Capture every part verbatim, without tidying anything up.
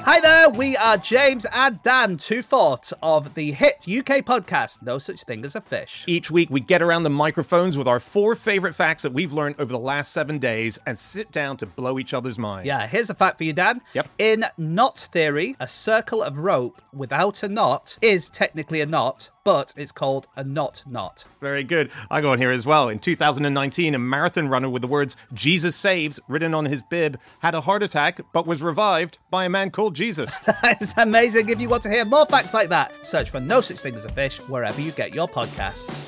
Hi there, we are James and Dan, two fourths of the hit U K podcast, No Such Thing as a Fish. Each week, we get around the microphones with our four favorite facts that we've learned over the last seven days and sit down to blow each other's minds. Yeah, here's a fact for you, Dan. Yep. In knot theory, a circle of rope without a knot is technically a knot, but it's called a knot knot. Very good. I go on here as well. In two thousand nineteen, a marathon runner with the words Jesus Saves written on his bib had a heart attack but was revived by a man called Jesus. That is amazing. If you want to hear more facts like that, search for No Such Thing as a Fish wherever you get your podcasts.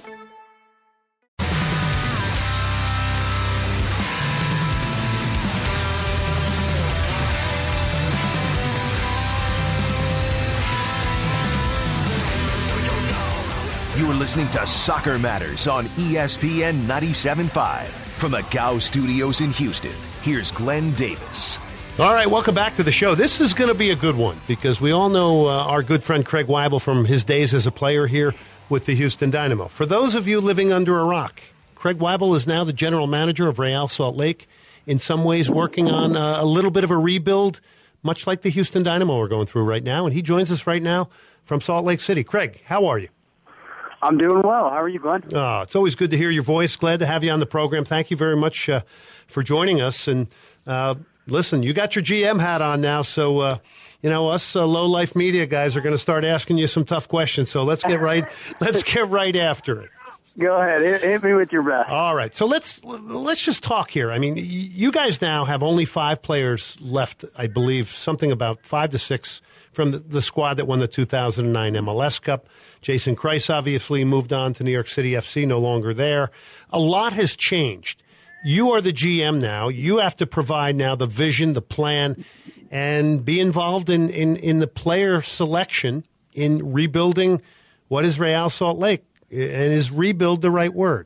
You are listening to Soccer Matters on E S P N ninety-seven point five. From the Gow Studios in Houston, here's Glenn Davis. All right, welcome back to the show. This is going to be a good one because we all know uh, our good friend Craig Weibel from his days as a player here with the Houston Dynamo. For those of you living under a rock, Craig Weibel is now the general manager of Real Salt Lake, in some ways working on uh, a little bit of a rebuild, much like the Houston Dynamo are going through right now. And he joins us right now from Salt Lake City. Craig, how are you? I'm doing well. How are you, Glenn? Oh, it's always good to hear your voice. Glad to have you on the program. Thank you very much uh, for joining us. And uh, listen, you got your G M hat on now, so uh, you know us uh, low life media guys are going to start asking you some tough questions. So let's get right. let's get right after it. Go ahead, hit, hit me with your best. All right, so let's let's just talk here. I mean, you guys now have only five players left, I believe, something about five to six from the, the squad that won the two thousand nine M L S Cup. Jason Kreis obviously moved on to New York City F C, no longer there. A lot has changed. You are the G M now. You have to provide now the vision, the plan, and be involved in, in, in the player selection in rebuilding what is Real Salt Lake. And is rebuild the right word?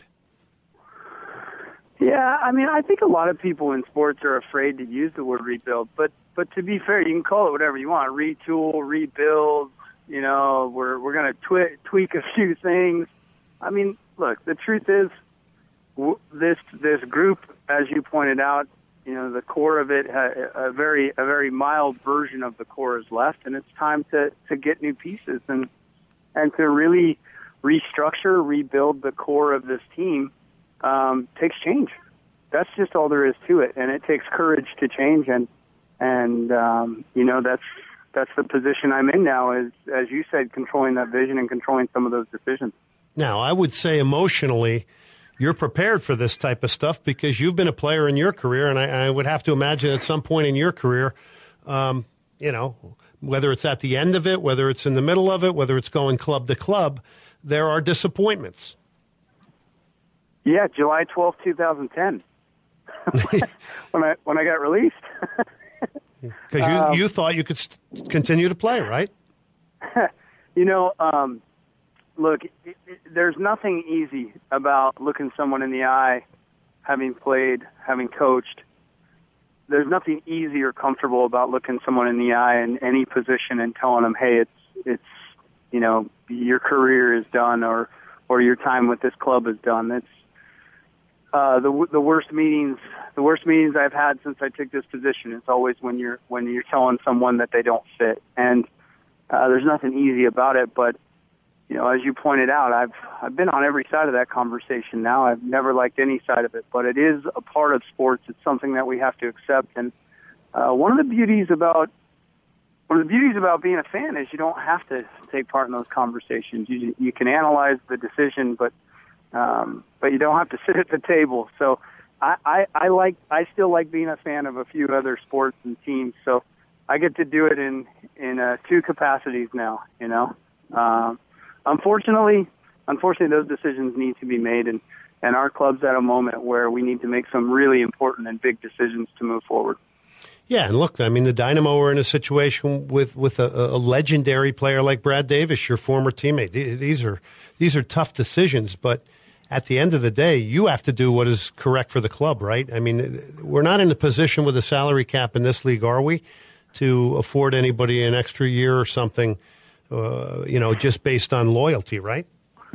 Yeah, I mean, I think a lot of people in sports are afraid to use the word rebuild. But but to be fair, you can call it whatever you want. Retool, rebuild. You know, we're we're going to twi- tweak a few things. I mean, look, the truth is, w- this this group, as you pointed out, you know, the core of it, uh, a very a very mild version of the core is left, and it's time to, to get new pieces and and to really restructure, rebuild the core of this team. Um, takes change. That's just all there is to it, and it takes courage to change. And and um, you know, that's. That's the position I'm in now, is, as you said, controlling that vision and controlling some of those decisions. Now, I would say emotionally, you're prepared for this type of stuff because you've been a player in your career, and I, I would have to imagine at some point in your career, um, you know, whether it's at the end of it, whether it's in the middle of it, whether it's going club to club, there are disappointments. Yeah, July twelfth, twenty ten, when I when I got released. Because you, um, you thought you could st- continue to play, right? You know, um, look, it, it, there's nothing easy about looking someone in the eye, having played, having coached. There's nothing easy or comfortable about looking someone in the eye in any position and telling them, hey, it's, it's you know, your career is done or, or your time with this club is done. It's uh, the the worst meetings. The worst meetings I've had since I took this position is always when you're when you're telling someone that they don't fit, and uh, there's nothing easy about it. But you know, as you pointed out, I've I've been on every side of that conversation now. I've never liked any side of it, but it is a part of sports. It's something that we have to accept. And uh, one of the beauties about one of the beauties about being a fan is you don't have to take part in those conversations. You you can analyze the decision, but um, but you don't have to sit at the table. So. I, I, I like. I still like being a fan of a few other sports and teams, so I get to do it in in uh, two capacities now. You know, um, unfortunately, unfortunately, those decisions need to be made, and, and our club's at a moment where we need to make some really important and big decisions to move forward. Yeah, and look, I mean, the Dynamo are in a situation with with a, a legendary player like Brad Davis, your former teammate. These are these are tough decisions, but. At the end of the day, you have to do what is correct for the club, right? I mean, we're not in a position with a salary cap in this league, are we, to afford anybody an extra year or something, uh, you know, just based on loyalty, right?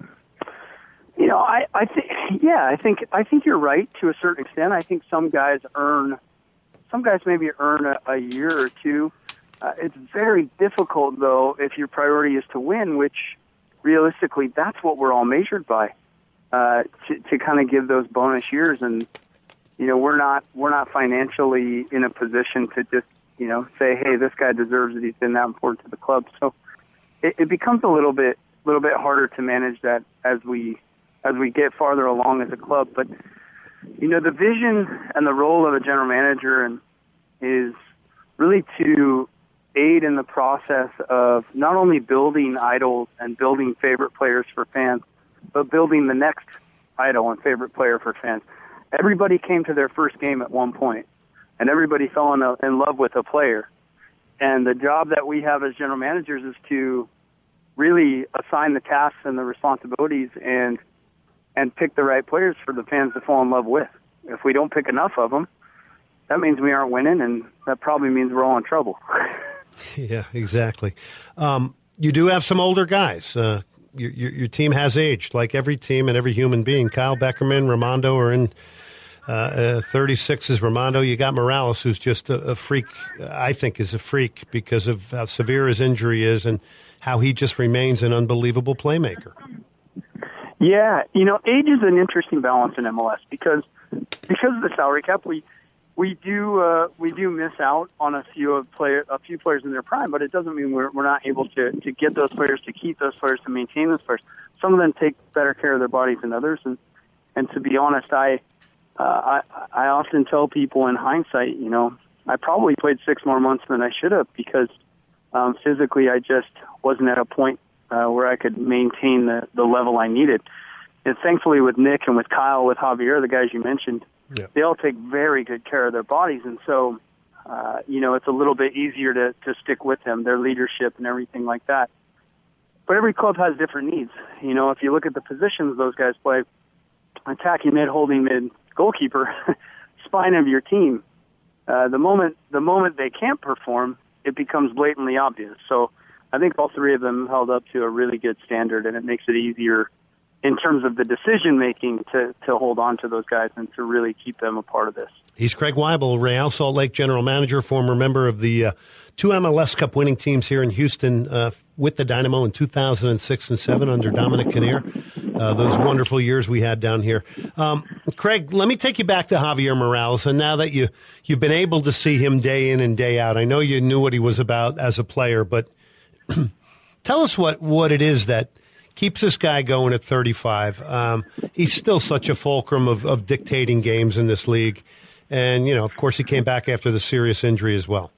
You know, I, I think, yeah, I think, I think you're right to a certain extent. I think some guys earn, some guys maybe earn a, a year or two Uh, it's very difficult, though, if your priority is to win, which realistically, that's what we're all measured by, uh, to, to kind of give those bonus years. And, you know, we're not we're not financially in a position to just, you know, say, hey, this guy deserves it. He's been that important to the club. So it, it becomes a little bit little bit harder to manage that as we as we get farther along as a club. But, you know, the vision and the role of a general manager and is really to aid in the process of not only building idols and building favorite players for fans, but building the next idol and favorite player for fans. Everybody came to their first game at one point, and everybody fell in, a, in love with a player. And the job that we have as general managers is to really assign the tasks and the responsibilities and and pick the right players for the fans to fall in love with. If we don't pick enough of them, that means we aren't winning, and that probably means we're all in trouble. Yeah, exactly. Um, you do have some older guys. Uh, your, your, your team has aged, like every team and every human being. Kyle Beckerman, Ramondo are in uh, uh, thirty-six is Ramondo. You got Morales, who's just a, a freak, I think is a freak because of how severe his injury is and how he just remains an unbelievable playmaker. Yeah, you know, age is an interesting balance in M L S because because of the salary cap, we We do uh, we do miss out on a few of player a few players in their prime, but it doesn't mean we're we're not able to, to get those players, to keep those players, to maintain those players. Some of them take better care of their bodies than others, and and to be honest, I uh, I I often tell people in hindsight, you know, I probably played six more months than I should have because um, physically I just wasn't at a point uh, where I could maintain the the level I needed. And thankfully, with Nick and with Kyle, with Javier, the guys you mentioned. Yeah. They all take very good care of their bodies, and so, uh, you know, it's a little bit easier to, to stick with them, their leadership and everything like that. But every club has different needs. You know, if you look at the positions those guys play, attacking mid, holding mid, goalkeeper, spine of your team, uh, the moment the moment they can't perform, it becomes blatantly obvious. So I think all three of them held up to a really good standard, and it makes it easier in terms of the decision-making to, to hold on to those guys and to really keep them a part of this. He's Craig Weibel, Real Salt Lake general manager, former member of the uh, two M L S Cup winning teams here in Houston uh, with the Dynamo in two thousand six and seven under Dominic Kinnear. Uh, those wonderful years we had down here. Um, Craig, let me take you back to Javier Morales, and now that you, you've been able to see him day in and day out, I know you knew what he was about as a player, but tell us what, what it is that keeps this guy going at thirty-five. Um, he's still such a fulcrum of, of dictating games in this league. And, you know, of course, he came back after the serious injury as well.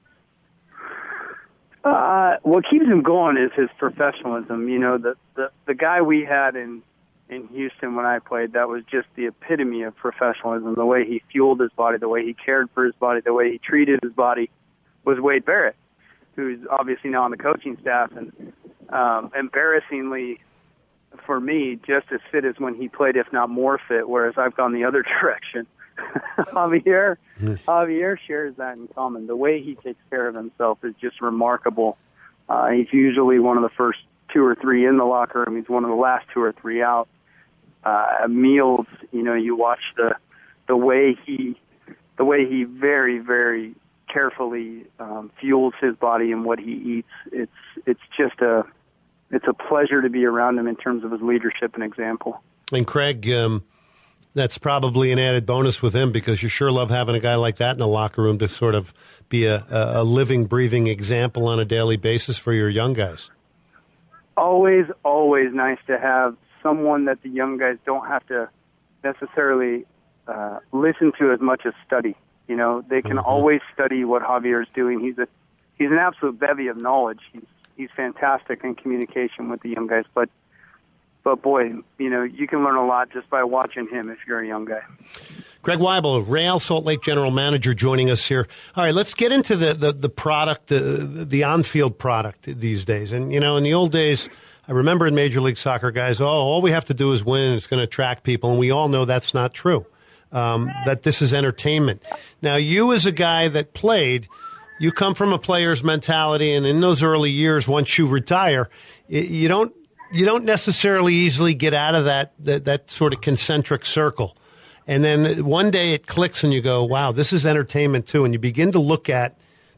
Uh, what keeps him going is his professionalism. You know, the, the, the guy we had in, in Houston when I played, that was just the epitome of professionalism. The way he fueled his body, the way he cared for his body, the way he treated his body was Wade Barrett, who's obviously now on the coaching staff. And um, embarrassingly, for me, just as fit as when he played, if not more fit, whereas I've gone the other direction. Javier, Javier shares that in common. The way he takes care of himself is just remarkable. Uh, he's usually one of the first two or three in the locker room. He's one of the last two or three out. Uh, meals, you know, you watch the the way he, the way he very, very carefully um, fuels his body and what he eats. It's it's just a It's a pleasure to be around him in terms of his leadership and example. And Craig, um, that's probably an added bonus with him because you sure love having a guy like that in the locker room to sort of be a, a living, breathing example on a daily basis for your young guys. Always, always nice to have someone that the young guys don't have to necessarily uh, listen to as much as study. You know, they can mm-hmm. always study what Javier is doing. He's a he's an absolute bevy of knowledge. He's He's fantastic in communication with the young guys, but but boy, you know, you can learn a lot just by watching him if you're a young guy. Craig Weibel, Real Salt Lake general manager, joining us here. All right, let's get into the the, the product, the the on-field product these days. And you know, in the old days, I remember in Major League Soccer, guys, oh, all we have to do is win. It's going to attract people, and we all know that's not true. Um, that this is entertainment. Now, you as a guy that played. You come from a player's mentality, and in those early years, once you retire, you don't you don't necessarily easily get out of that, that that sort of concentric circle. And then one day it clicks, and you go, "Wow, this is entertainment too." And you begin to look at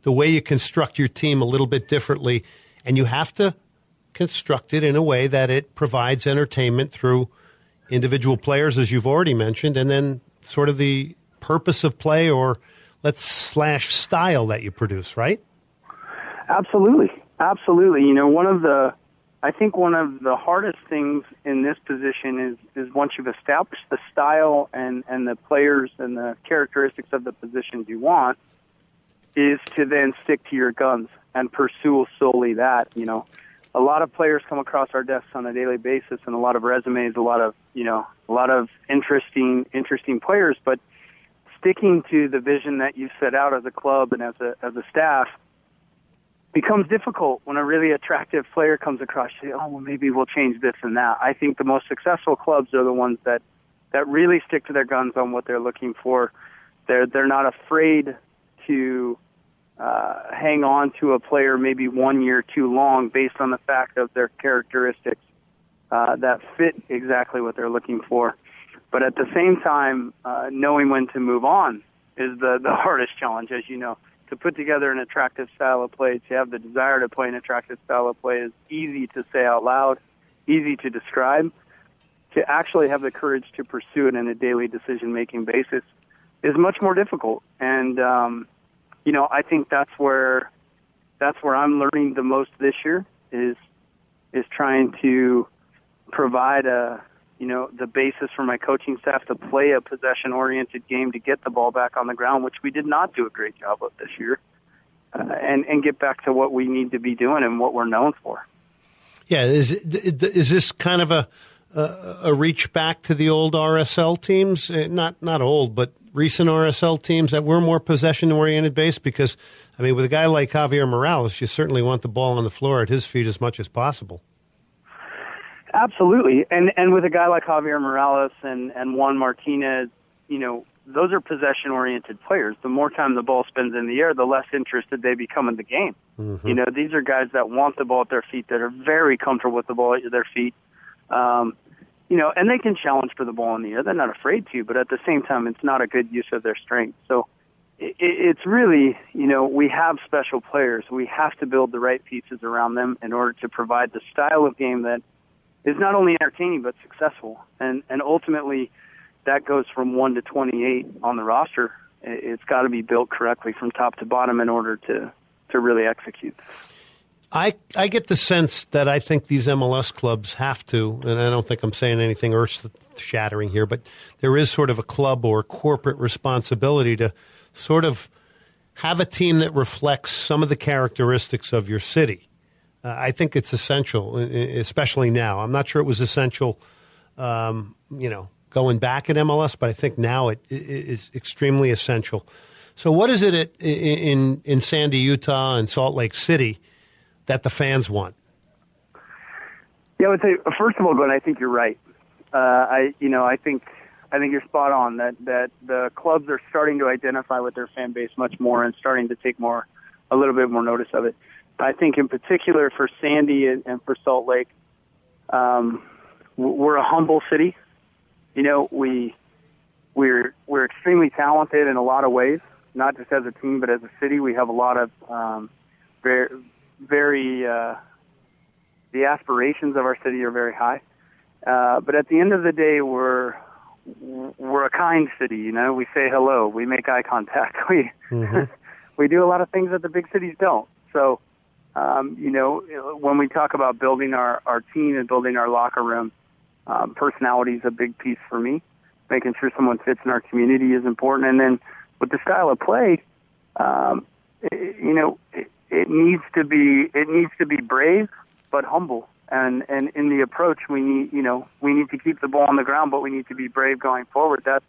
the way you construct your team a little bit differently, and you have to construct it in a way that it provides entertainment through individual players, as you've already mentioned, and then sort of the purpose of play, or let's slash style that you produce, right? Absolutely. Absolutely. You know, one of the, I think one of the hardest things in this position is, is once you've established the style and, and the players and the characteristics of the positions you want, is to then stick to your guns and pursue solely that. You know, a lot of players come across our desks on a daily basis, and a lot of resumes, a lot of, you know, a lot of interesting, interesting players, but sticking to the vision that you set out as a club and as a, as a staff becomes difficult when a really attractive player comes across. You say, oh, well, maybe we'll change this and that. I think the most successful clubs are the ones that, that really stick to their guns on what they're looking for. They're, they're not afraid to uh, hang on to a player maybe one year too long based on the fact of their characteristics uh, that fit exactly what they're looking for. But at the same time, uh, knowing when to move on is the, the hardest challenge, as you know. To put together an attractive style of play, to have the desire to play an attractive style of play is easy to say out loud, easy to describe. To actually have the courage to pursue it on a daily decision-making basis is much more difficult. And, um, you know, I think that's where that's where I'm learning the most this year is is trying to provide a you know, the basis for my coaching staff to play a possession-oriented game to get the ball back on the ground, which we did not do a great job of this year, uh, and, and get back to what we need to be doing and what we're known for. Yeah, is is this kind of a a, a reach back to the old R S L teams? Not not old, but recent R S L teams that were more possession-oriented based? Because, I mean, with a guy like Javier Morales, you certainly want the ball on the floor at his feet as much as possible. Absolutely. And and with a guy like Javier Morales and, and Juan Martinez, you know, those are possession-oriented players. The more time the ball spins in the air, the less interested they become in the game. Mm-hmm. You know, these are guys that want the ball at their feet, that are very comfortable with the ball at their feet. Um, you know, and they can challenge for the ball in the air. They're not afraid to, but at the same time, it's not a good use of their strength. So it, it's really, you know, we have special players. We have to build the right pieces around them in order to provide the style of game that is not only entertaining but successful, and and ultimately that goes from one to twenty-eight on the roster. It's got to be built correctly from top to bottom in order to to really execute. I I get the sense that I think these M L S clubs have to, and I don't think I'm saying anything earth-shattering here, but there is sort of a club or corporate responsibility to sort of have a team that reflects some of the characteristics of your city. Uh, I think it's essential, especially now. I'm not sure it was essential, um, you know, going back at M L S, but I think now it, it is extremely essential. So what is it at, in in Sandy, Utah, and Salt Lake City that the fans want? Yeah, I would say, first of all, Glenn, I think you're right. Uh, I, you know, I think I think you're spot on that that the clubs are starting to identify with their fan base much more and starting to take more, a little bit more notice of it. I think in particular for Sandy and, and for Salt Lake, um, we're a humble city. You know, we we're we're extremely talented in a lot of ways, not just as a team, but as a city. We have a lot of um, very very uh, the aspirations of our city are very high. Uh, but at the end of the day, we're we're a kind city. You know, we say hello, we make eye contact, we mm-hmm. we do a lot of things that the big cities don't. So. Um, you know, when we talk about building our, our team and building our locker room, um, personality is a big piece for me. Making sure someone fits in our community is important. And then with the style of play, um, it, you know, it, it needs to be it needs to be brave but humble. And and in the approach, we need you know we need to keep the ball on the ground, but we need to be brave going forward. That's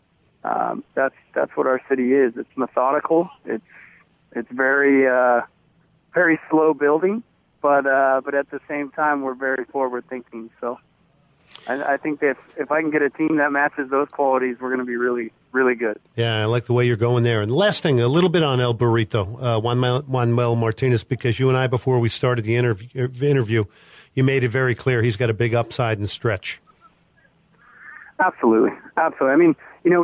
um, that's that's what our city is. It's methodical. It's it's very. Uh, Very slow building, but uh, but at the same time, we're very forward thinking. So I, I think that if, if I can get a team that matches those qualities, we're going to be really, really good. Yeah, I like the way you're going there. And last thing, a little bit on El Burrito, uh, Juan, Juanmel Martinez, because you and I, before we started the interview, interview, you made it very clear he's got a big upside and stretch. Absolutely, absolutely. I mean, you know,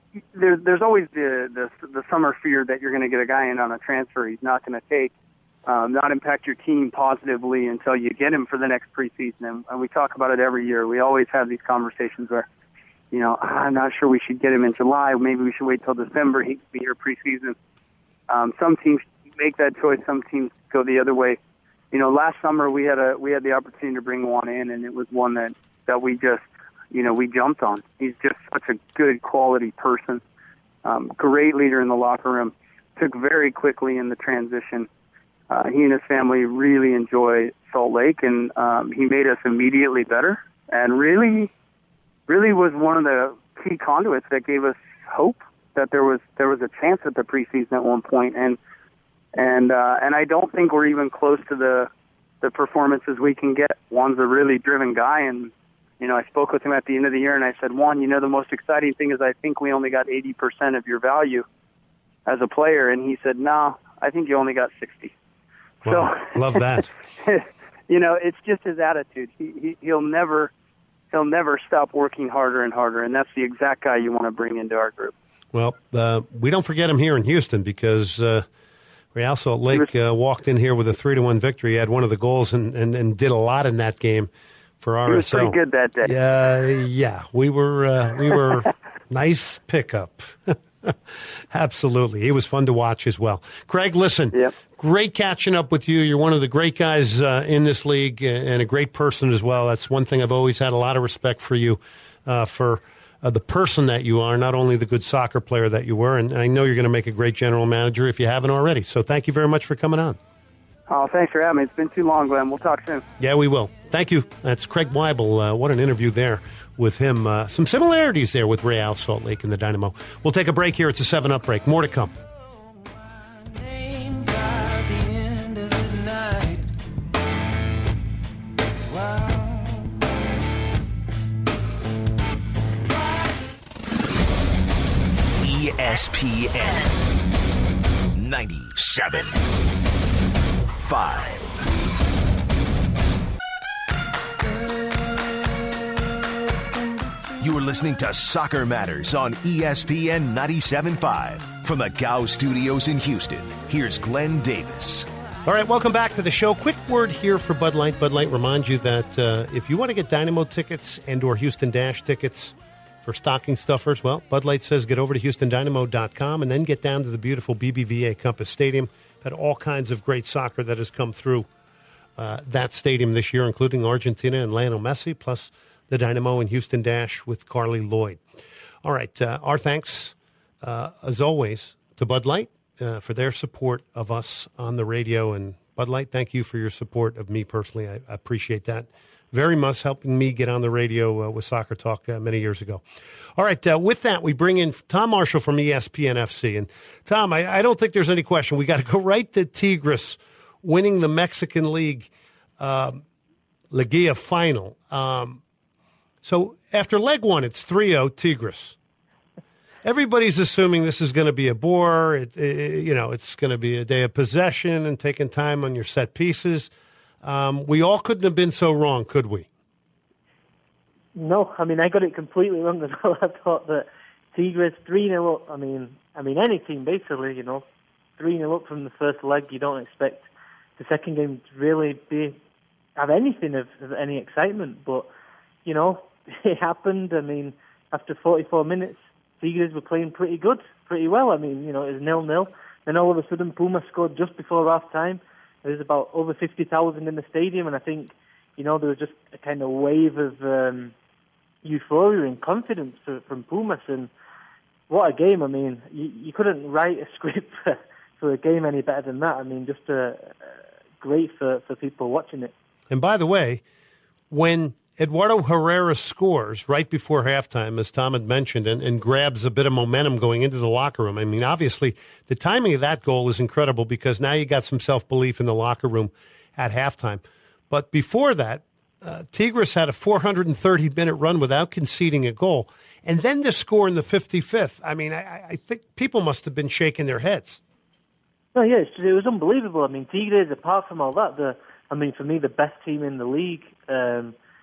there, there's always the, the the summer fear that you're going to get a guy in on a transfer he's not going to take, um, not impact your team positively until you get him for the next preseason. And, and we talk about it every year. We always have these conversations where, you know, I'm not sure we should get him in July. Maybe we should wait till December. He could be here preseason. Um, some teams make that choice. Some teams go the other way. You know, last summer we had a we had the opportunity to bring one in, and it was one that, that we just, you know, we jumped on. He's just such a good quality person, um, great leader in the locker room. Took very quickly in the transition. Uh, he and his family really enjoy Salt Lake, and um, he made us immediately better. And really, really was one of the key conduits that gave us hope that there was there was a chance at the preseason at one point. And and uh, and I don't think we're even close to the the performances we can get. Juan's a really driven guy, and you know, I spoke with him at the end of the year, and I said, Juan, you know, the most exciting thing is I think we only got eighty percent of your value as a player. And he said, no, I think you only got sixty. Wow, so, love that. You know, it's just his attitude. He, he, he'll never he'll never stop working harder and harder, and that's the exact guy you want to bring into our group. Well, uh, we don't forget him here in Houston because uh, Real Salt Lake uh, walked in here with a three to one victory. He had one of the goals and, and, and did a lot in that game. For R S L. He was pretty good that day. Yeah, yeah, we were uh, we were nice pickup. Absolutely, he was fun to watch as well. Craig, listen, yep. Great catching up with you. You're one of the great guys uh, in this league and a great person as well. That's one thing I've always had a lot of respect for you, uh, for uh, the person that you are, not only the good soccer player that you were. And I know you're going to make a great general manager if you haven't already. So thank you very much for coming on. Oh, thanks for having me. It's been too long, Glenn. We'll talk soon. Yeah, we will. Thank you. That's Craig Weibel. Uh, what an interview there with him. Uh, some similarities there with Real Salt Lake and the Dynamo. We'll take a break here. It's a seven up break. More to come. E S P N ninety-seven point five. You are listening to Soccer Matters on E S P N ninety-seven point five. From the Gow Studios in Houston, here's Glenn Davis. All right, welcome back to the show. Quick word here for Bud Light. Bud Light reminds you that uh, if you want to get Dynamo tickets and or Houston Dash tickets for stocking stuffers, well, Bud Light says get over to Houston Dynamo dot com and then get down to the beautiful B B V A Compass Stadium. Had all kinds of great soccer that has come through uh, that stadium this year, including Argentina and Lionel Messi, plus the Dynamo and Houston Dash with Carly Lloyd. All right, uh, our thanks, uh, as always, to Bud Light uh, for their support of us on the radio. And Bud Light, thank you for your support of me personally. I, I appreciate that very much, helping me get on the radio uh, with Soccer Talk uh, many years ago. All right, uh, with that, we bring in Tom Marshall from E S P N F C. And Tom, I, I don't think there's any question. We got to go right to Tigres winning the Mexican League um, Liguilla final. Um, so after leg one, it's three oh Tigres. Everybody's assuming this is going to be a bore. It, it, you know, it's going to be a day of possession and taking time on your set pieces. Um, we all couldn't have been so wrong, could we? No, I mean, I got it completely wrong as well. I thought that Tigres three nil up, I mean, I mean, any team basically, you know, three nil up from the first leg, you don't expect the second game to really be have anything of, of any excitement. But, you know, it happened. I mean, after forty-four minutes, Tigres were playing pretty good, pretty well. I mean, you know, it was nil nil. Then all of a sudden, Puma scored just before half-time. There was about over fifty thousand in the stadium, and I think, you know, there was just a kind of wave of um, euphoria and confidence for, from Pumas. And what a game. I mean, you, you couldn't write a script for, for a game any better than that. I mean, just uh, uh, great for, for people watching it. And by the way, when Eduardo Herrera scores right before halftime, as Tom had mentioned, and, and grabs a bit of momentum going into the locker room. I mean, obviously, the timing of that goal is incredible because now you got some self-belief in the locker room at halftime. But before that, uh, Tigres had a four hundred thirty minute run without conceding a goal. And then to score in the fifty-fifth, I mean, I, I think people must have been shaking their heads. No, yeah, it was unbelievable. I mean, Tigres, apart from all that, the I mean, for me, the best team in the league. Um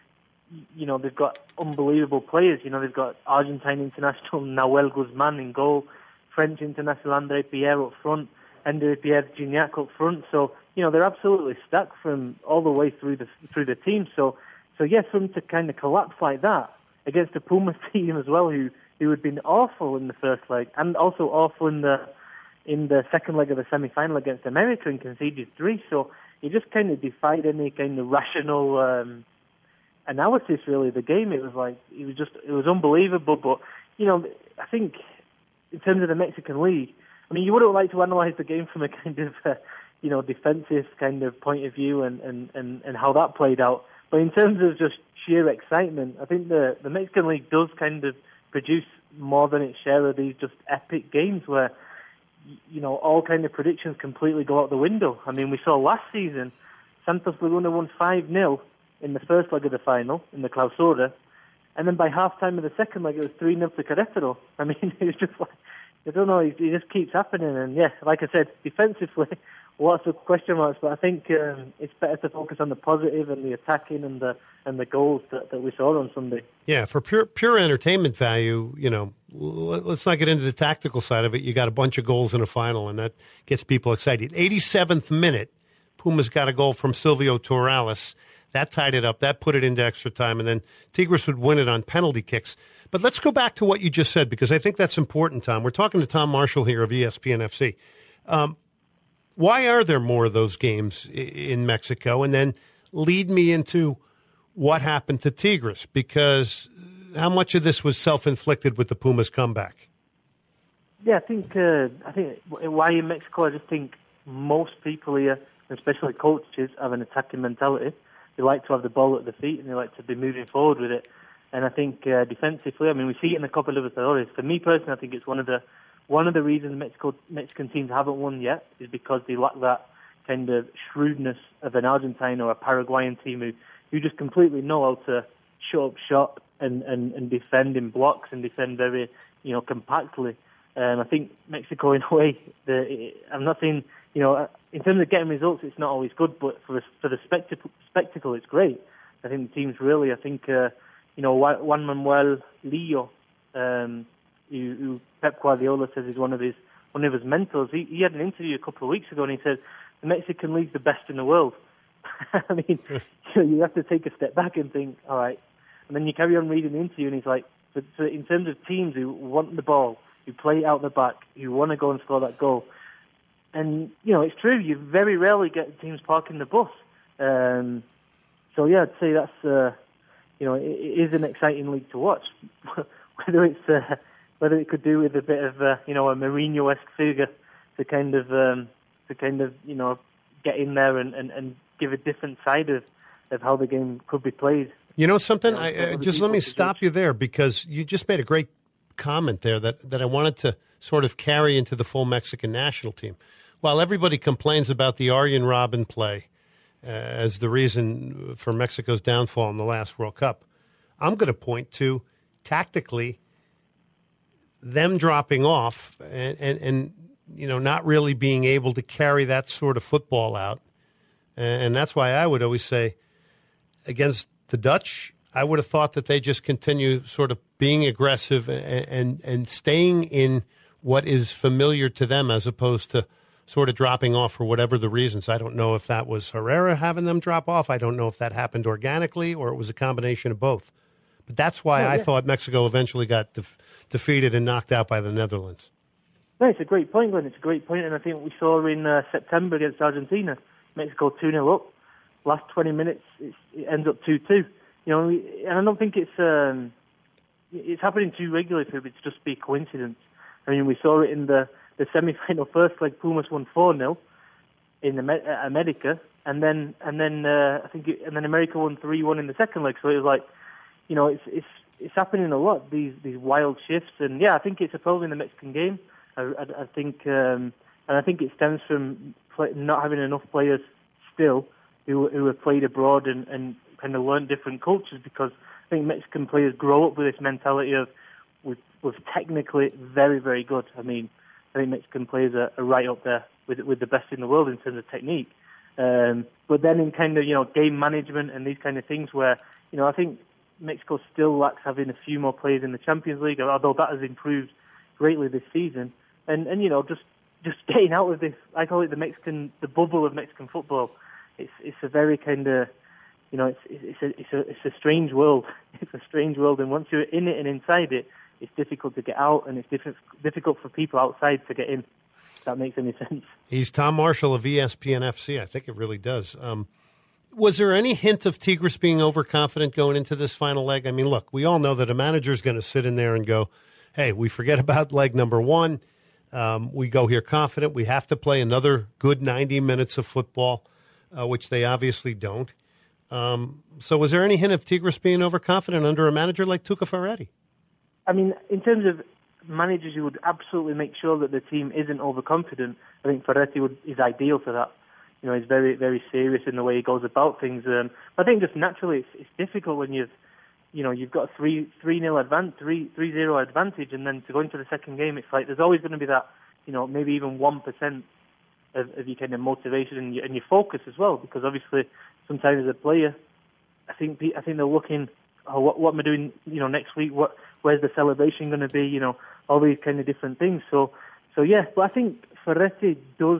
you know, they've got unbelievable players. You know, they've got Argentine international Nahuel Guzman in goal, French international André Pierre up front, André Pierre Gignac up front. So, you know, they're absolutely stacked from all the way through the through the team. So, so yes, for them to kind of collapse like that against the Pumas team as well, who who had been awful in the first leg and also awful in the in the second leg of the semi-final against America and conceded three. So it just kind of defied any kind of rational Um, analysis, really, the game. It was like, it was just, it was unbelievable. But, you know, I think in terms of the Mexican League, I mean, you wouldn't like to analyse the game from a kind of, uh, you know, defensive kind of point of view and, and, and, and how that played out. But in terms of just sheer excitement, I think the, the Mexican League does kind of produce more than its share of these just epic games where, you know, all kind of predictions completely go out the window. I mean, we saw last season, Santos Laguna won five nil in the first leg of the final, in the Clausura, and then by half-time of the second leg, it was three nil to Querétaro. I mean, it was just like, I don't know, it, it just keeps happening. And yeah, like I said, defensively, lots of question marks, but I think um, it's better to focus on the positive and the attacking and the and the goals that, that we saw on Sunday. Yeah, for pure pure entertainment value, you know, let's not get into the tactical side of it. You got a bunch of goals in a final, and that gets people excited. eighty-seventh minute, Pumas got a goal from Silvio Torrales. That tied it up. That put it into extra time, and then Tigres would win it on penalty kicks. But let's go back to what you just said, because I think that's important, Tom. We're talking to Tom Marshall here of E S P N F C. Um, why are there more of those games in Mexico? And then lead me into what happened to Tigres, because how much of this was self-inflicted with the Pumas comeback? Yeah, I think uh, I think why in Mexico, I just think most people here, especially coaches, have an attacking mentality. They like to have the ball at the feet and they like to be moving forward with it. And I think uh, defensively, I mean, we see it in the Copa Libertadores. For me personally, I think it's one of the one of the reasons Mexico Mexican teams haven't won yet is because they lack that kind of shrewdness of an Argentine or a Paraguayan team who, who just completely know how to shut up shop and, and, and defend in blocks and defend very, you know, compactly. Um, I think Mexico, in a way, the, I'm not saying, you know, in terms of getting results, it's not always good, but for the, for the spectacle, spectacle, it's great. I think the team's really, I think, uh, you know, Juan Manuel Lillo, um, who, who Pep Guardiola says is one of his one of his mentors. He, he had an interview a couple of weeks ago, and he said the Mexican League's the best in the world. I mean, you know, you have to take a step back and think, all right, and then you carry on reading the interview, and he's like, so, so in terms of teams who want the ball, who play out the back, who want to go and score that goal. And, you know, it's true, you very rarely get teams parking the bus. Um, so, yeah, I'd say that's, uh, you know, it, it is an exciting league to watch. whether it's uh, whether it could do with a bit of, uh, you know, a Mourinho-esque figure to kind of, um, to kind of, you know, get in there and, and, and give a different side of, of how the game could be played. You know something? You know, I, uh, just let me stop judge. you there, because you just made a great comment there that, that I wanted to sort of carry into the full Mexican national team. While everybody complains about the Arjen Robben play uh, as the reason for Mexico's downfall in the last World Cup, I'm going to point to tactically them dropping off and, and, and you know not really being able to carry that sort of football out. And that's why I would always say against the Dutch, I would have thought that they just continue sort of being aggressive and, and, and staying in what is familiar to them as opposed to sort of dropping off for whatever the reasons. I don't know if that was Herrera having them drop off. I don't know if that happened organically or it was a combination of both. But that's why oh, I yeah. thought Mexico eventually got def- defeated and knocked out by the Netherlands. No, it's a great point, Glenn. It's a great point, and I think we saw in uh, September against Argentina, Mexico two nil up. Last twenty minutes, it's, it ends up two two. You know, and I don't think it's um, it's happening too regularly for it to just be coincidence. I mean, we saw it in the, the semi-final first leg. Pumas won four nil in America, and then and then uh, I think it, and then America won three one in the second leg. So it was like, you know, it's it's it's happening a lot. These these wild shifts, and yeah, I think it's a problem in the Mexican game. I, I, I think, um, and I think it stems from play, not having enough players still who who have played abroad and, and kind of learned different cultures. Because I think Mexican players grow up with this mentality of with with technically very very good. I mean, I think Mexican players are, are right up there with with the best in the world in terms of technique. Um, but then in kind of you know game management and these kind of things where you know I think Mexico still lacks having a few more players in the Champions League, although that has improved greatly this season. And, and you know, just just getting out of this, I call it the Mexican, the bubble of Mexican football. It's it's a very kind of, you know, it's it's a it's a it's a strange world. It's a strange world, and once you're in it and inside it, it's difficult to get out, and it's diff- difficult for people outside to get in. If that makes any sense. He's Tom Marshall of E S P N F C. I think it really does. Um, was there any hint of Tigres being overconfident going into this final leg? I mean, look, we all know that a manager is going to sit in there and go, "Hey, we forget about leg number one. Um, we go here confident. We have to play another good ninety minutes of football," uh, which they obviously don't. Um, so was there any hint of Tigres being overconfident under a manager like Tuca Ferretti? I mean, in terms of managers who would absolutely make sure that the team isn't overconfident, I think Ferretti would, is ideal for that. You know, he's very, very serious in the way he goes about things. Um, I think just naturally it's, it's difficult when you've, you know, you've got a three three nil advantage, three three zero advantage, and then to go into the second game, it's like there's always going to be that, you know, maybe even one percent of, of your kind of motivation and your, and your focus as well, because obviously sometimes as a player, I think I think they're looking, oh, what what am I doing, you know, next week? What where's the celebration going to be? You know, all these kind of different things. So so yeah, but I think Ferretti does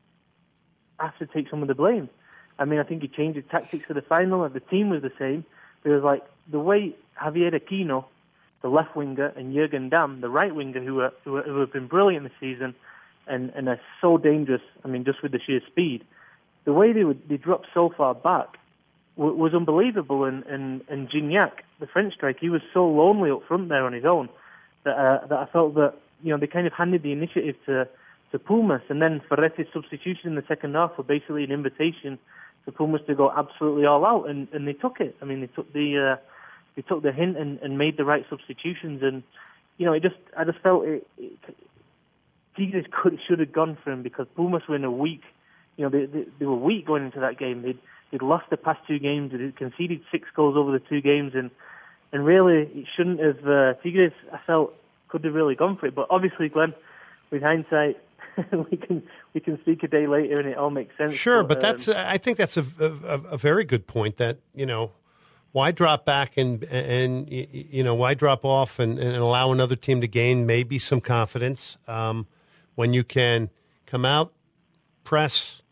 have to take some of the blame. I mean, I think he changed his tactics for the final, and the team was the same. It was like the way Javier Aquino, the left winger, and Jurgen Damm, the right winger, who are, who, are, who have been brilliant this season and, and are so dangerous. I mean, just with the sheer speed, the way they would they dropped so far back w- was unbelievable. And and and Gignac, the French striker, he was so lonely up front there on his own that uh, that I felt that, you know, they kind of handed the initiative to to Pumas, and then Ferretti's substitution in the second half were basically an invitation for Pumas to go absolutely all out, and, and they took it. I mean, they took the uh, they took the hint and, and made the right substitutions, and you know, it just I just felt it. it Tigres could should have gone for him, because Pumas were in a weak, you know, they, they they were weak going into that game. They'd they'd lost the past two games, they'd conceded six goals over the two games, and and really it shouldn't have. Uh, Tigres, I felt, could have really gone for it, but obviously, Glenn, with hindsight, we can we can speak a day later and it all makes sense. Sure, but, but that's um, I think that's a, a, a very good point. That, you know, why drop back and and you know why drop off and, and allow another team to gain maybe some confidence um, when you can come out, press,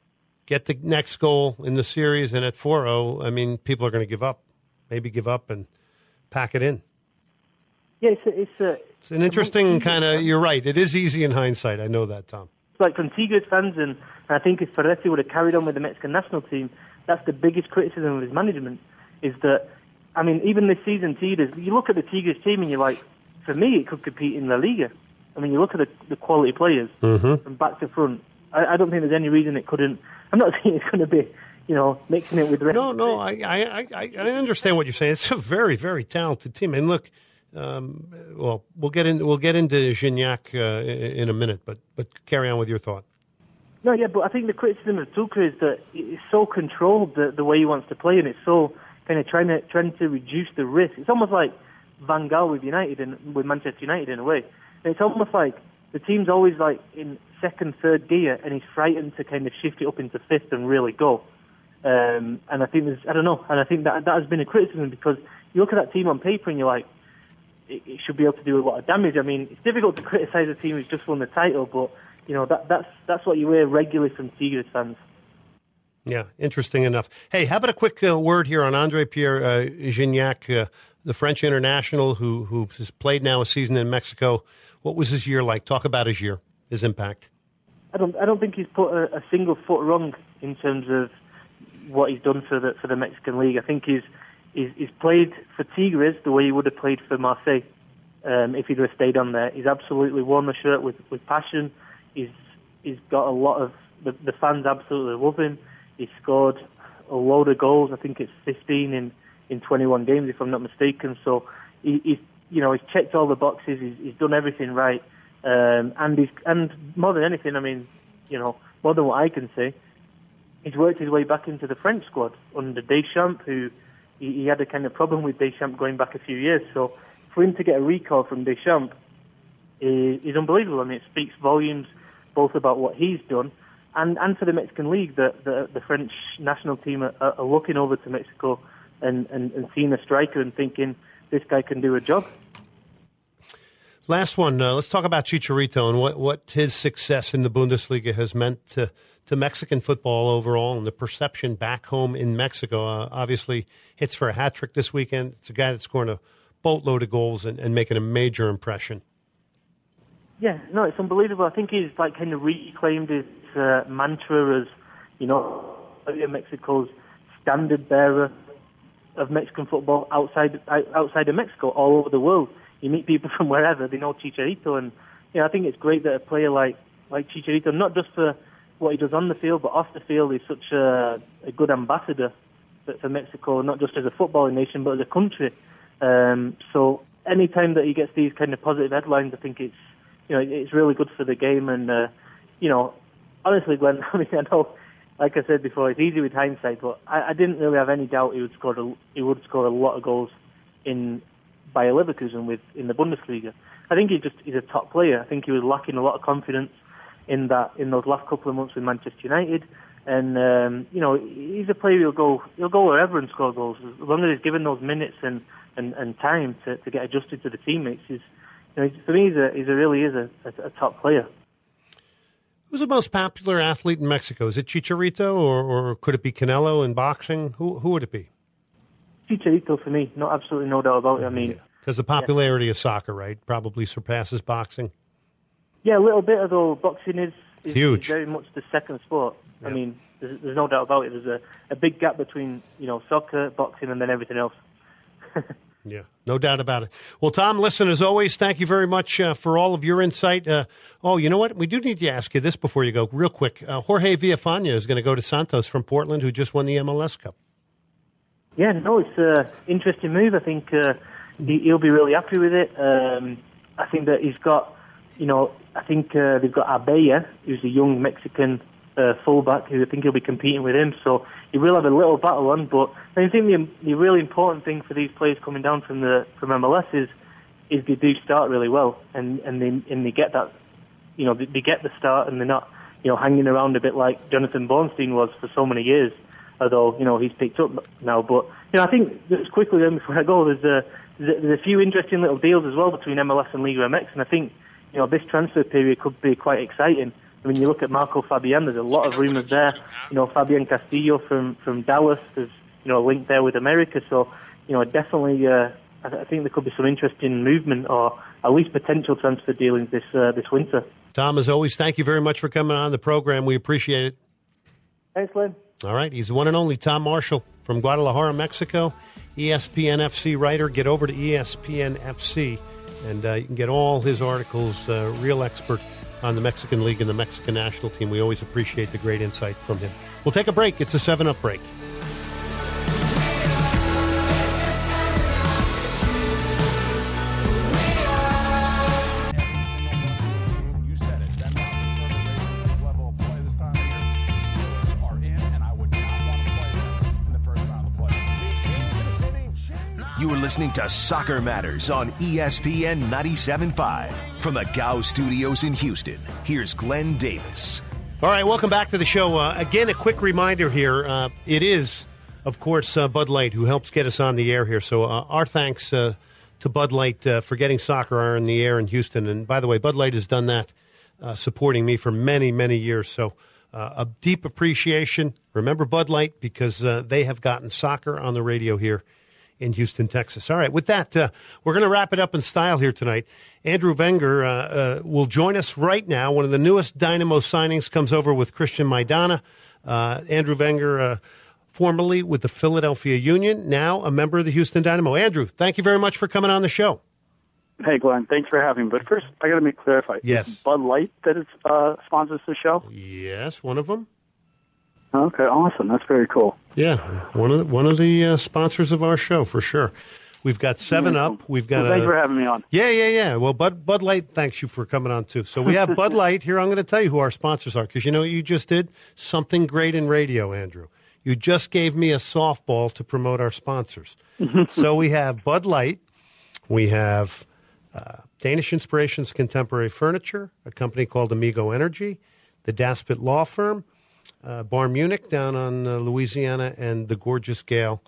get the next goal in the series, and at four oh, I mean, people are going to give up, maybe give up and pack it in. Yeah, it's a, it's, a, it's an interesting kind of. You're right. It is easy in hindsight. I know that, Tom. It's like from Tigres fans, and I think if Ferretti would have carried on with the Mexican national team, that's the biggest criticism of his management. Is that, I mean, even this season, Tigres. You look at the Tigres team, and you're like, for me, it could compete in La Liga. I mean, you look at the, the quality players mm-hmm. from back to front. I, I don't think there's any reason it couldn't. I'm not saying it's going to be, you know, mixing it with the rest. No, of the no, I, I, I, I understand what you're saying. It's a very, very talented team, and look. Um, well, we'll get in. We'll get into Gignac uh, in a minute, but but carry on with your thought. No, yeah, but I think the criticism of Tuca is that it's so controlled the, the way he wants to play, and it's so kind of trying to trying to reduce the risk. It's almost like Van Gaal with United and with Manchester United in a way. And it's almost like the team's always like in second, third gear, and he's frightened to kind of shift it up into fifth and really go. Um, and I think there's, I don't know, and I think that that has been a criticism, because you look at that team on paper and you're like, it should be able to do a lot of damage. I mean, it's difficult to criticise a team who's just won the title, but you know that that's that's what you hear regularly from Tigres fans. Yeah, interesting enough. Hey, how about a quick uh, word here on Andre Pierre uh, Gignac, uh, the French international who who has played now a season in Mexico. What was his year like? Talk about his year, his impact. I don't I don't think he's put a, a single foot wrong in terms of what he's done for the for the Mexican league. I think he's. He's, he's played for Tigres the way he would have played for Marseille um, if he'd have stayed on there. He's absolutely worn the shirt with, with passion. He's he's got a lot of the, the fans absolutely love him. He's scored a load of goals. I think it's fifteen in, in twenty-one games, if I'm not mistaken. So he, he's you know he's checked all the boxes. He's, he's done everything right, um, and he's and more than anything, I mean, you know, more than what I can say, he's worked his way back into the French squad under Deschamps, who. He had a kind of problem with Deschamps going back a few years. So for him to get a recall from Deschamps is, is unbelievable. I mean, it speaks volumes both about what he's done and, and for the Mexican league, that the, the French national team are, are looking over to Mexico and, and, and seeing a striker and thinking this guy can do a job. Last one. Uh, let's talk about Chicharito and what, what his success in the Bundesliga has meant to, to Mexican football overall and the perception back home in Mexico. Uh, obviously, hits for a hat trick this weekend. It's a guy that's scoring a boatload of goals and, and making a major impression. Yeah, no, it's unbelievable. I think he's like kind of reclaimed his uh, mantra as, you know, Mexico's standard bearer of Mexican football outside outside of Mexico, all over the world. You meet people from wherever, they know Chicharito, and you know, I think it's great that a player like like Chicharito, not just for what he does on the field, but off the field, is such a, a good ambassador for, for Mexico, not just as a footballing nation, but as a country. Um, so anytime that he gets these kind of positive headlines, I think it's you know it's really good for the game. And uh, you know, honestly, Glenn, I mean, I know, like I said before, it's easy with hindsight, but I, I didn't really have any doubt he would score a, he would score a lot of goals in Bayer Leverkusen with in the Bundesliga. I think he just he's a top player. I think he was lacking a lot of confidence in that in those last couple of months with Manchester United, and um, you know he's a player who'll go he'll go wherever and score goals as long as he's given those minutes and, and, and time to, to get adjusted to the teammates. He's, you know, for me, he's a he's a really is a, a, a top player. Who's the most popular athlete in Mexico? Is it Chicharito or, or could it be Canelo in boxing? Who who would it be? Chicharito for me, no, absolutely no doubt about it. I mean, because the popularity yeah. of soccer, right, probably surpasses boxing. Yeah, a little bit, although boxing is, is, huge, is very much the second sport. Yep. I mean, there's, there's no doubt about it. There's a, a big gap between you know soccer, boxing, and then everything else. Yeah, no doubt about it. Well, Tom, listen, as always, thank you very much uh, for all of your insight. Uh, oh, you know what? We do need to ask you this before you go, real quick. Uh, Jorge Villafana is going to go to Santos from Portland, who just won the M L S Cup. Yeah, no, it's an interesting move. I think uh, he, he'll be really happy with it. Um, I think that he's got, you know, I think uh, they've got Abella, who's a young Mexican uh, fullback, who I think he'll be competing with him. So he will have a little battle on. But I think the, the really important thing for these players coming down from the from M L S is is they do start really well, and and they and they get that, you know, they, they get the start, and they're not, you know, hanging around a bit like Jonathan Bornstein was for so many years. Although, you know, he's picked up now. But, you know, I think, just quickly then before I go, there's a, there's a few interesting little deals as well between M L S and Liga M X. And I think, you know, this transfer period could be quite exciting. I mean, you look at Marco Fabian, there's a lot of rumours there. You know, Fabian Castillo from, from Dallas, there's, you know, a link there with America. So, you know, definitely, uh, I, I think there could be some interesting movement or at least potential transfer dealings this, uh, this winter. Tom, as always, thank you very much for coming on the program. We appreciate it. Thanks, Len. All right, he's the one and only Tom Marshall from Guadalajara, Mexico, E S P N F C writer. Get over to E S P N F C, and uh, you can get all his articles, uh, real expert on the Mexican League and the Mexican national team. We always appreciate the great insight from him. We'll take a break. It's a seven up break. You are listening to Soccer Matters on E S P N ninety-seven point five. From the Gow Studios in Houston, here's Glenn Davis. All right, welcome back to the show. Uh, again, a quick reminder here. Uh, it is, of course, uh, Bud Light who helps get us on the air here. So uh, our thanks uh, to Bud Light uh, for getting Soccer on the air in Houston. And by the way, Bud Light has done that, uh, supporting me for many, many years. So uh, a deep appreciation. Remember Bud Light, because uh, they have gotten soccer on the radio here in Houston, Texas. All right, with that, uh, we're going to wrap it up in style here tonight. Andrew Wenger uh, uh, will join us right now. One of the newest Dynamo signings comes over with Christian Maidana. Uh, Andrew Wenger, uh, formerly with the Philadelphia Union, now a member of the Houston Dynamo. Andrew, thank you very much for coming on the show. Hey, Glenn, thanks for having me. But first, I got to make clarify. Yes. It's Bud Light that is, uh, sponsors the show? Yes, one of them. Okay, awesome. That's very cool. Yeah, one of the, one of the uh, sponsors of our show, for sure. We've got seven up. We've got well, thanks a, for having me on. Yeah, yeah, yeah. Well, Bud Bud Light, thanks you for coming on, too. So we have Bud Light here. I'm going to tell you who our sponsors are, because you know what you just did? Something great in radio, Andrew. You just gave me a softball to promote our sponsors. So we have Bud Light. We have uh, Danish Inspirations Contemporary Furniture, a company called Amigo Energy, the Daspit Law Firm, Uh, Bar Munich down on uh, Louisiana, and the gorgeous Gale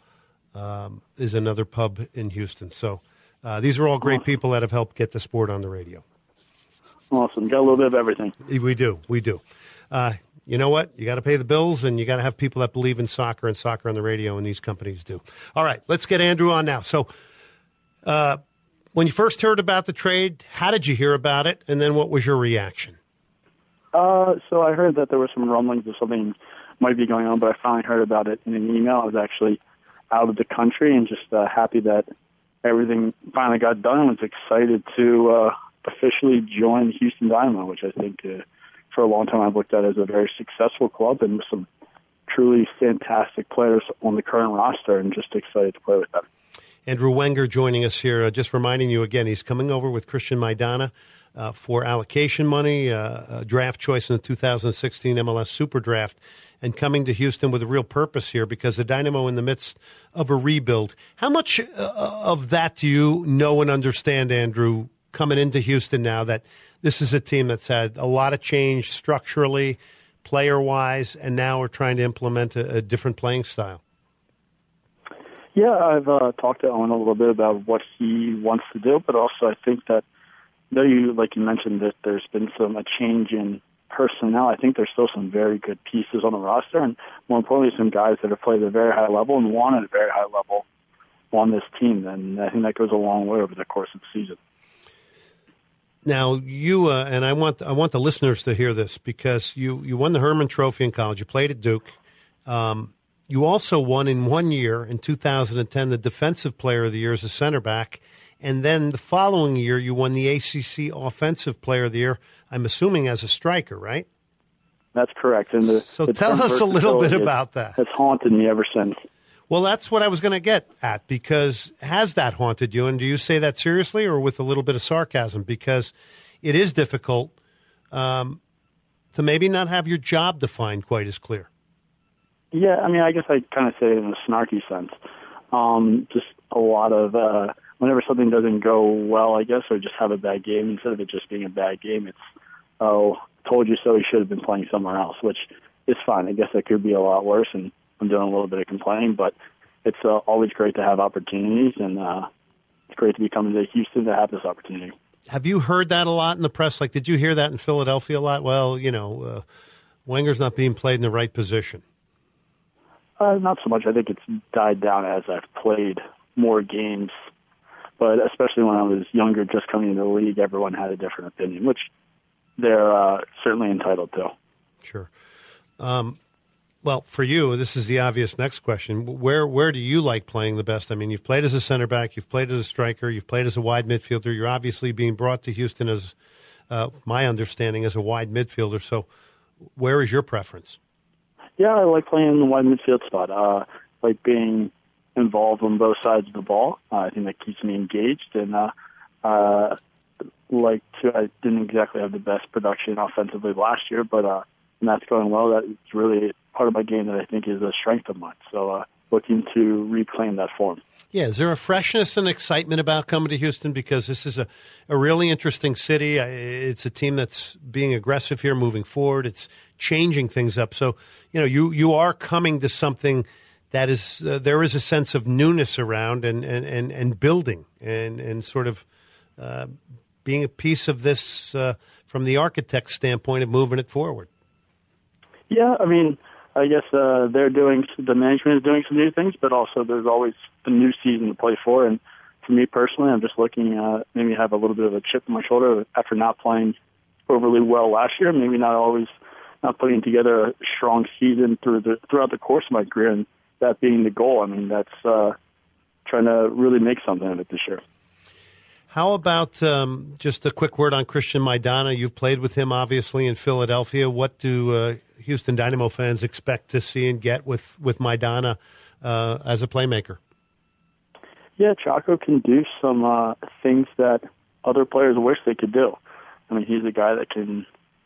um, is another pub in Houston. So uh, these are all great people that have helped get the sport on the radio. Awesome. Got a little bit of everything. We do. We do. Uh, you know what? You got to pay the bills, and you got to have people that believe in soccer and soccer on the radio, and these companies do. All right, let's get Andrew on now. So uh, when you first heard about the trade, how did you hear about it, and then what was your reaction? Uh, so I heard that there were some rumblings of something might be going on, but I finally heard about it in an email. I was actually out of the country and just uh, happy that everything finally got done. I was excited to uh, officially join Houston Dynamo, which I think uh, for a long time I've looked at as a very successful club and with some truly fantastic players on the current roster, and just excited to play with them. Andrew Wenger joining us here. Uh, just reminding you again, he's coming over with Christian Maidana uh, for allocation money, uh, a draft choice in the two thousand sixteen M L S Super Draft, and coming to Houston with a real purpose here because the Dynamo in the midst of a rebuild. How much uh, of that do you know and understand, Andrew, coming into Houston now that this is a team that's had a lot of change structurally, player-wise, and now we're trying to implement a, a different playing style? Yeah, I've uh, talked to Owen a little bit about what he wants to do, but also I think that, though you, like you mentioned, that there's been some a change in personnel, I think there's still some very good pieces on the roster, and more importantly, some guys that have played at a very high level and won at a very high level on this team, and I think that goes a long way over the course of the season. Now, you uh, and I want I want the listeners to hear this because you, you won the Herman Trophy in college. You played at Duke. Um, you also won in one year, in two thousand ten, the Defensive Player of the Year as a center back. And then the following year, you won the A C C Offensive Player of the Year, I'm assuming as a striker, right? That's correct. And the, so the tell us a little bit about that. It's haunted me ever since. Well, that's what I was going to get at, because has that haunted you? And do you say that seriously or with a little bit of sarcasm? Because it is difficult um, to maybe not have your job defined quite as clear. Yeah, I mean, I guess I kind of say it in a snarky sense. Um, just a lot of, uh, whenever something doesn't go well, I guess, or just have a bad game, instead of it just being a bad game, it's, oh, told you so, you should have been playing somewhere else, which is fine. I guess it could be a lot worse, and I'm doing a little bit of complaining, but it's uh, always great to have opportunities, and uh, it's great to be coming to Houston to have this opportunity. Have you heard that a lot in the press? Like, did you hear that in Philadelphia a lot? Well, you know, uh, Wenger's not being played in the right position. Uh, not so much. I think it's died down as I've played more games, but especially when I was younger, just coming into the league, everyone had a different opinion, which they're uh, certainly entitled to. Sure. Um, well, for you, this is the obvious next question. Where where do you like playing the best? I mean, you've played as a center back, you've played as a striker, you've played as a wide midfielder. You're obviously being brought to Houston as, uh, my understanding, as a wide midfielder. So where is your preference? Yeah, I like playing in the wide midfield spot. Uh, like being involved on both sides of the ball. Uh, I think that keeps me engaged, and uh, uh, like to, I didn't exactly have the best production offensively last year, but uh, and that's going well. That's really part of my game that I think is a strength of mine. So uh, looking to reclaim that form. Yeah, is there a freshness and excitement about coming to Houston? Because this is a, a really interesting city. It's a team that's being aggressive here, moving forward. It's changing things up. So, you know, you, you are coming to something that is, uh, there is a sense of newness around and, and, and, and building and, and sort of uh, being a piece of this uh, from the architect's standpoint of moving it forward. Yeah, I mean, I guess uh, they're doing, the management is doing some new things, but also there's always a new season to play for. And for me personally, I'm just looking uh, maybe have a little bit of a chip on my shoulder after not playing overly well last year, maybe not always not putting together a strong season through the throughout the course of my career, and that being the goal. I mean, that's uh, trying to really make something of it this year. How about um, just a quick word on Christian Maidana? You've played with him, obviously, in Philadelphia. What do uh, Houston Dynamo fans expect to see and get with, with Maidana uh, as a playmaker? Yeah, Chaco can do some uh, things that other players wish they could do. I mean, he's a guy that can,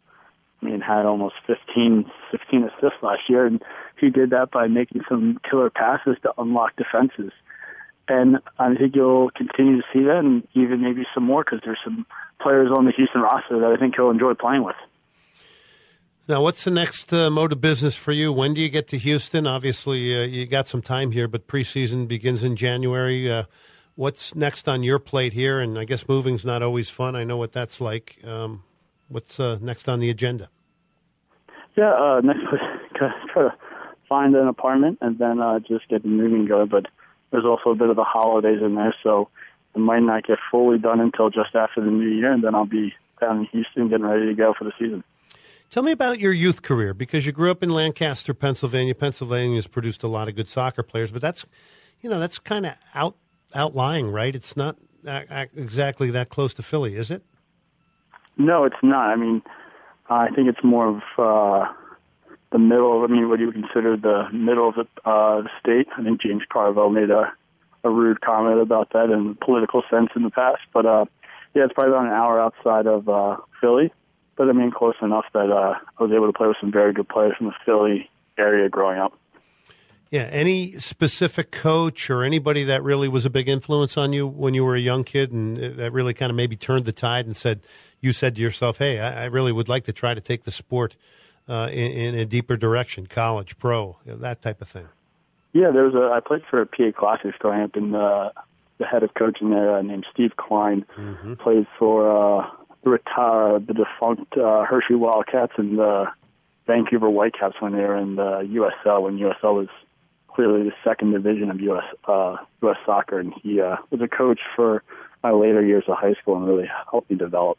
I mean, had almost fifteen, fifteen assists last year, and he did that by making some killer passes to unlock defenses. And I think you'll continue to see that, and even maybe some more, because there's some players on the Houston roster that I think he'll enjoy playing with. Now, what's the next uh, mode of business for you? When do you get to Houston? Obviously, uh, you got some time here, but preseason begins in January. Uh, what's next on your plate here? And I guess moving's not always fun. I know what that's like. Um, what's uh, next on the agenda? Yeah, uh, next try to find an apartment and then uh, just get the moving going. But there's also a bit of the holidays in there, so it might not get fully done until just after the new year, and then I'll be down in Houston getting ready to go for the season. Tell me about your youth career, because you grew up in Lancaster, Pennsylvania. Pennsylvania has produced a lot of good soccer players, but that's, you know, that's kind of out outlying, right? It's not exactly that close to Philly, is it? No, it's not. I mean, I think it's more of uh, the middle. I mean, what you would consider the middle of the, uh, the state. I think James Carville made a, a rude comment about that in the political sense in the past. But, uh, yeah, it's probably about an hour outside of uh, Philly. But, I mean, close enough that uh, I was able to play with some very good players from the Philly area growing up. Yeah, any specific coach or anybody that really was a big influence on you when you were a young kid and that really kind of maybe turned the tide and said, you said to yourself, hey, I, I really would like to try to take the sport uh, in, in a deeper direction, college, pro, you know, that type of thing? Yeah, there was a, I played for P A Classics growing up, and uh, the head of coaching there uh, named Steve Klein mm-hmm. played for uh, the retire the defunct uh, Hershey Wildcats and the Vancouver Whitecaps when they were in the U S L, when U S L was clearly the second division of U S uh, U S soccer, and he uh, was a coach for my later years of high school and really helped me develop.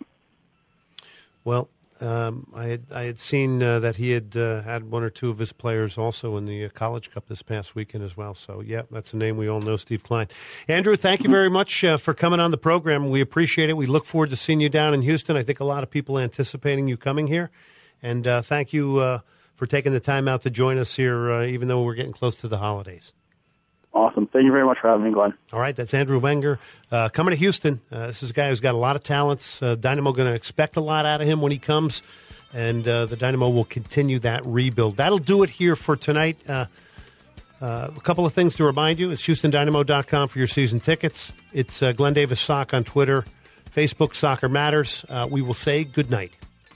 Well, um, I had I had seen uh, that he had uh, had one or two of his players also in the uh, College Cup this past weekend as well. So, yeah, that's a name we all know, Steve Klein. Andrew, thank you very much uh, for coming on the program. We appreciate it. We look forward to seeing you down in Houston. I think a lot of people anticipating you coming here. And uh, thank you uh, for taking the time out to join us here, uh, even though we're getting close to the holidays. Awesome. Thank you very much for having me, Glenn. All right, that's Andrew Wenger uh, coming to Houston. Uh, this is a guy who's got a lot of talents. Uh, Dynamo going to expect a lot out of him when he comes, and uh, the Dynamo will continue that rebuild. That'll do it here for tonight. Uh, uh, a couple of things to remind you. It's Houston Dynamo dot com for your season tickets. It's uh, Glenn Davis Sock on Twitter, Facebook, Soccer Matters. Uh, we will say good night.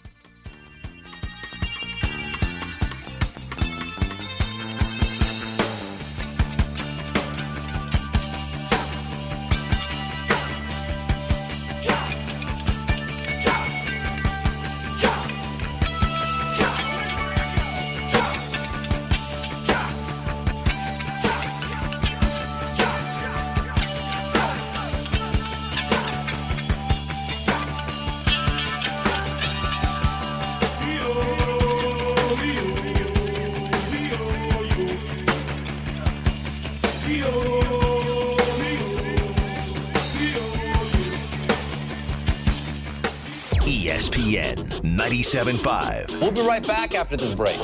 E S P N ninety-seven point five. We'll be right back after this break.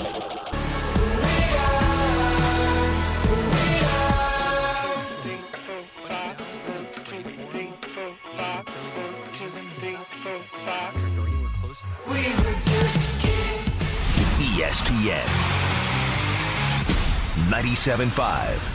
E S P N ninety-seven point five.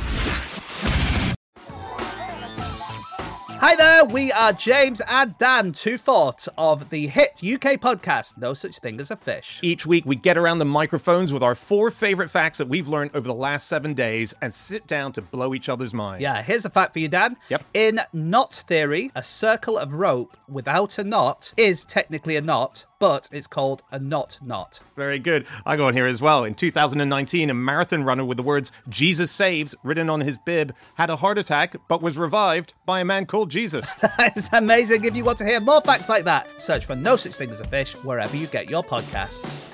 Hi there, we are James and Dan, two-fourths of the hit U K podcast, No Such Thing as a Fish. Each week, we get around the microphones with our four favorite facts that we've learned over the last seven days and sit down to blow each other's minds. Yeah, here's a fact for you, Dan. Yep. In knot theory, a circle of rope without a knot is technically a knot, but it's called a knot knot. Very good. I go on here as well. In two thousand nineteen, a marathon runner with the words Jesus Saves written on his bib had a heart attack but was revived by a man called Jesus. That is amazing. If you want to hear more facts like that, search for No Such Thing as a Fish wherever you get your podcasts.